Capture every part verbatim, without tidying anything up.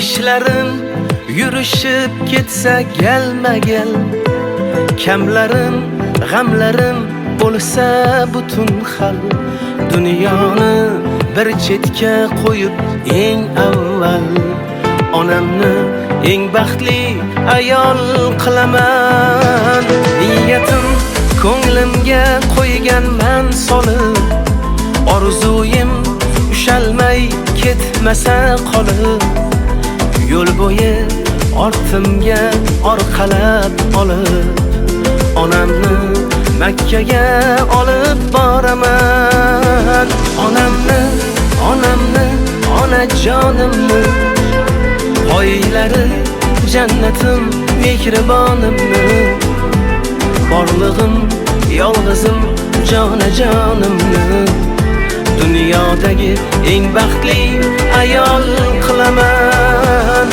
ishlarim yurishib ketsa gelma gel, kamlarim g'amlarim bo'lsa butun xal. Dunyoni bir chetga qo'yib eng avval onamni eng baxtli ayol qilaman. Niyatim ko'nglimga qo'yganman solib, orzuyim ushalmay ketmasa qolib, yo'l bo'yi ortimga orqalab olib, onamni Makkaga olib boraman. Onamni, onamni, onajonimni, oylari jannatim, mehribonimni, borlig'im, yolg'izim, jonajonimni dunyodagi eng baxtli ayol qilaman.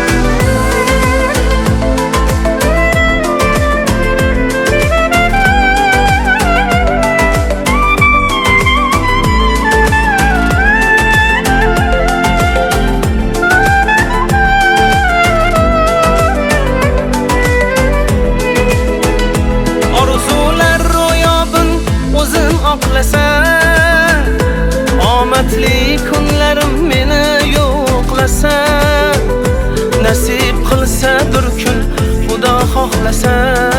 Omadli kunlarim meni yo'qlasa, nasib qilsa bir kun Xudo xohlasa,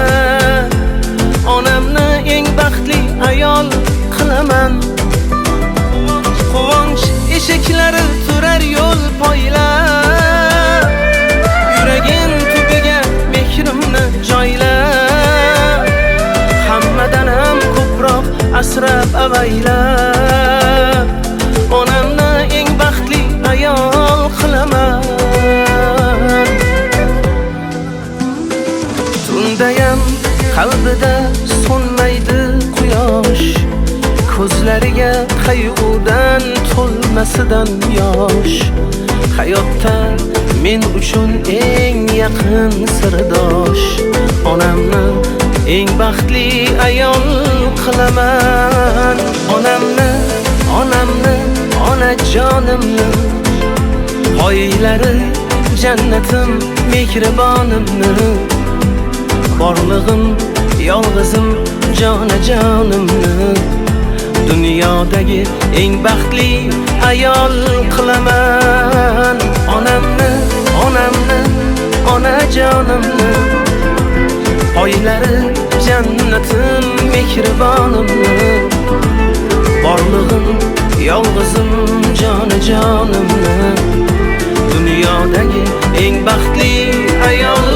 onamni eng baxtli ayol qilaman. Quvonch eshiklari turar yo'l poylab, yuragim tubiga mehrimni joylab, hammadan ham ko'proq asrab avaylab, onamni eng baxtli ayol qilaman. Tundayam qalbida so'nmaydi quyosh, ko'zlariga qayg'udan to'lmasidan yosh. Hayotda men uchun eng yaqin sirdosh, onamni eng baxtli ayol qilaman. Onamni, onamni, onajonimni, oylari jannatim, mehribonimni, borlig'im, yolg'izim, jonajonimni dunyodagi eng baxtli ayol qilaman. Onamni, onamni, onajonimni, oylari jannatim, mehribonimni, borlig'im, yolg'izim, jonajonimni dunyodagi eng baxtli ayol